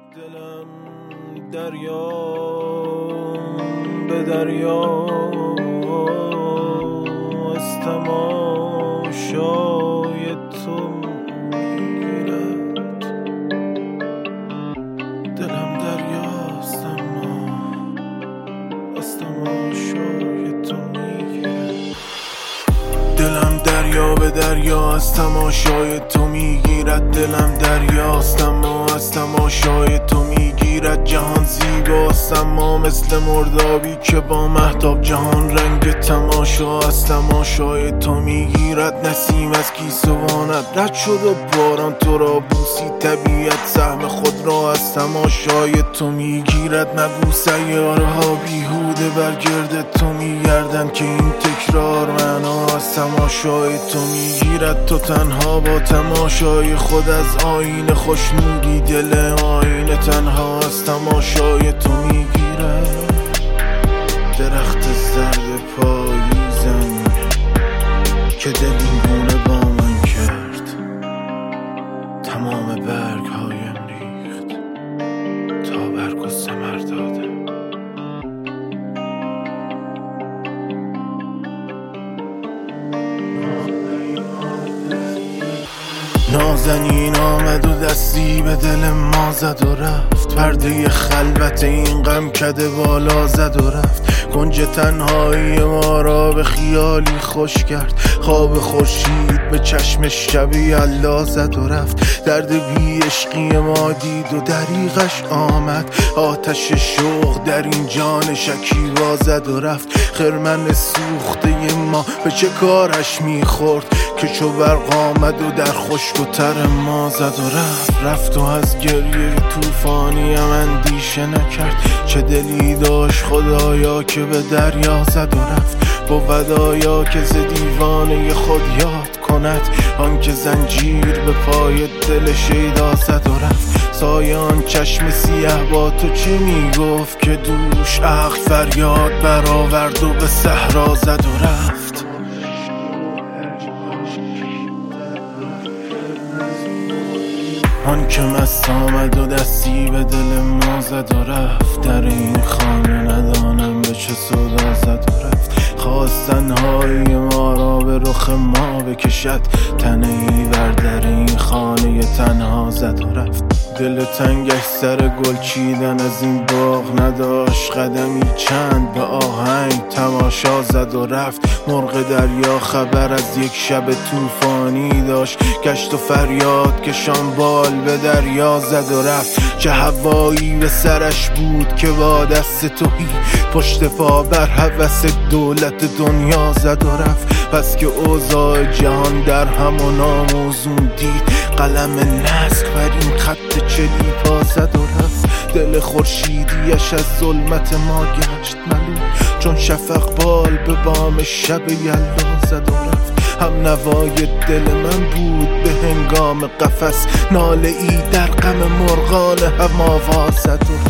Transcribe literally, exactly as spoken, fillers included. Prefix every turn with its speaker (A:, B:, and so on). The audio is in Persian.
A: دلم دریا به دریا از تماشای تو میگیرد. دلم دریاست اما از تماشای تو میگیرد. دلم دریا به دریا از تماشای تو میگیرد. دلم دریاست اما از تماشای تو میگیرد. جهان زیباست اما مثل مردابی که با مهتاب جهان رنگ تماشا از تماشای تو میگیرد. نسیم از گیسوانت رد شد و باران تو را بوسی. طبیعت سهم خود را از تماشای تو میگیرد. مگو سیاره ها بیهوده بر گرد تو میگردن که این تکرار معنا از تماشای تو میگیرد. تو تنها با تماشای خود از آینه خوشنودی. دل آینه تنها از تماشای تو میگیرد. درخت زرد پاییزم که دل این گونه با من کرد. تمام برگ هایم ریخت تا برگ و ثمر دادم. نازنین آمد و دستی به دل ما زد و رفت. پرده خلوت این غم کده بالا زد و رفت. کنج تنهایی ما را به خیالی خوش کرد. خواب خورشید به چشم شب یلدا زد و رفت. درد بی عشقی ما دید و دریغش آمد. آتش شوق در این جان شکیبا زد و رفت. خرمن سوخته ما به چه کارش میخورد که چو برق آمد و در خشک و تر ما زد و رفت. رفت و از گریه طوفانی ام اندیشه نکرد. چه دلی داشت خدایا که به دریا زد و رفت. بود آیا که ز دیوانه خود یاد کند آن که زنجیر به پای دل شیدا زد و رفت. سایه آن چشم سیه با تو چه میگفت که دوش عقل فریاد برآورد و به صحرا زد و رفت. آن که مست آمد و دستی به دل ما زد و رفت. در این خانه ندانم به چه سودا زد و رفت. خواست تنهایی ما را به رخ ما بکشد. تنه ای بر در این خانه تنها زد و رفت. دل تنگش سر گل چیدن از این باغ نداشت. قدمی چند به آهنگ تماشا زد و رفت. مرغ دریا خبر از یک شب طوفانی داشت. گشت و فریاد کشان بال به دریا زد و رفت. چه هوایی به سرش بود که با دست تویی پشت پا بر هوس دولت دنیا زد و رفت. پس که اوضاع جهان در هم و ناموزون دید قلم نسک بر این خط چلی پا زد و رفت. دل خورشیدیش از ظلمت ما گشت ملول چون شفق بال به بام شب یلدا زد و رفت. هم نوای دل من بود به هنگام قفس. ناله ای در غم مرغان هم آواز زد و